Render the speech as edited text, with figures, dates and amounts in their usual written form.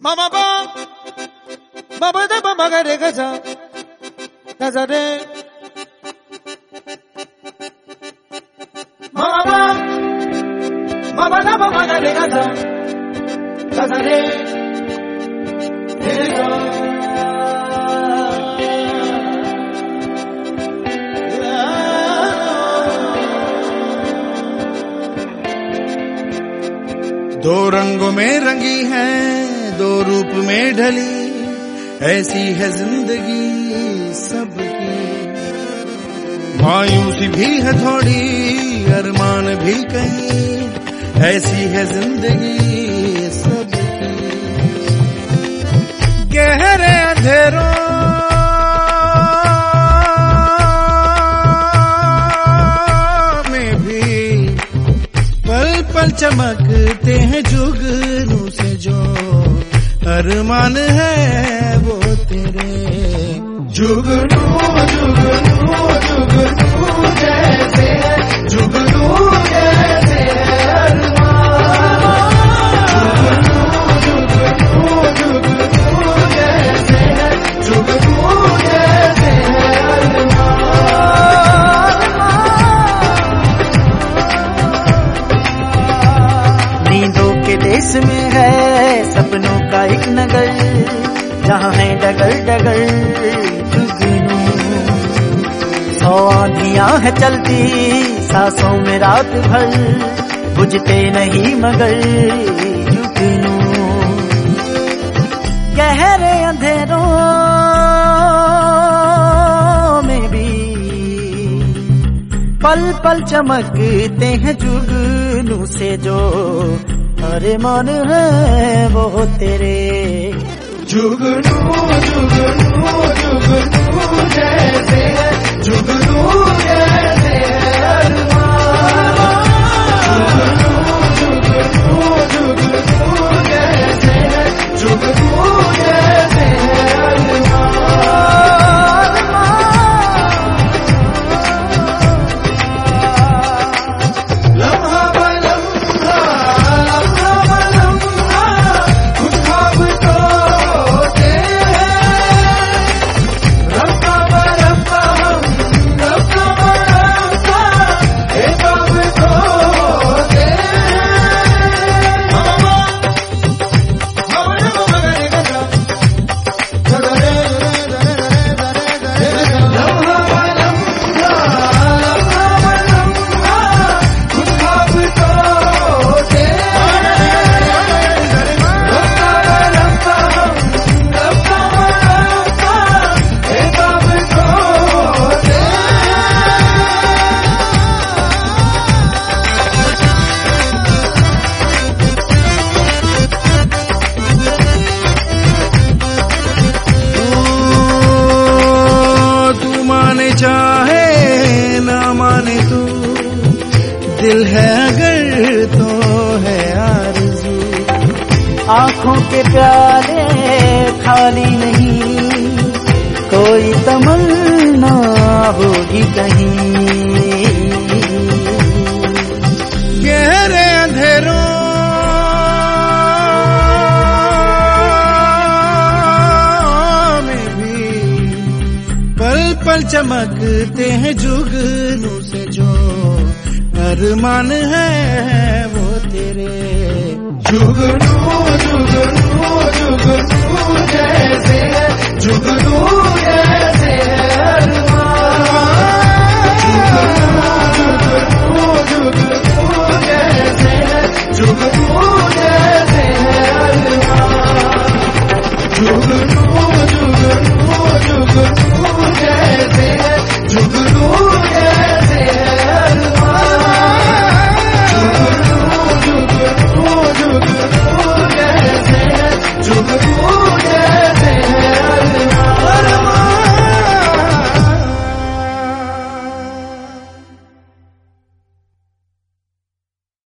Mama ba, baba da baba ga de gaza, gaza de. Mama ba, baba da baba ga de gaza, gaza de. दो रंगों में रंगी है, दो रूप में ढली, ऐसी है जिंदगी सबकी। मायूसी भी है थोड़ी, अरमान भी कहीं, ऐसी है जिंदगी सबकी। गहरे अंधेरों में भी पल पल चमकते हैं जुगनू से, जो अरमान है वो तेरे। जुगनू जुगनू जुगनू जैसे, जुगनू जैसे अरमान। जुगनू जुगनू जैसे, जुगनू जैसे अरमान। नींदों के देश में है सपनों का एक नगर, जहाँ है डगर डगर जुगनू। 100 आंधियां है चलती सांसों में रात भर, बुझते नहीं मगर जुगनू। गहरे अंधेरों में भी पल पल चमकते हैं जुगनू से, जो अरे मन है वो तेरे। जुगनू जुगनू जुगनू जैसे, जुगनू जैसे अरमान। जुगनू जुगनू जैसे, जुगनू जैसे चाहे ना माने तू, दिल है अगर तो है आरज़ू। आँखों के प्याले खाली नहीं, कोई तमन्ना होगी कहीं। गहरे अंधेरों में भी पल पल चमकते हैं जुगनू से, जो अरमान है वो तेरे। जुगनू जुगनू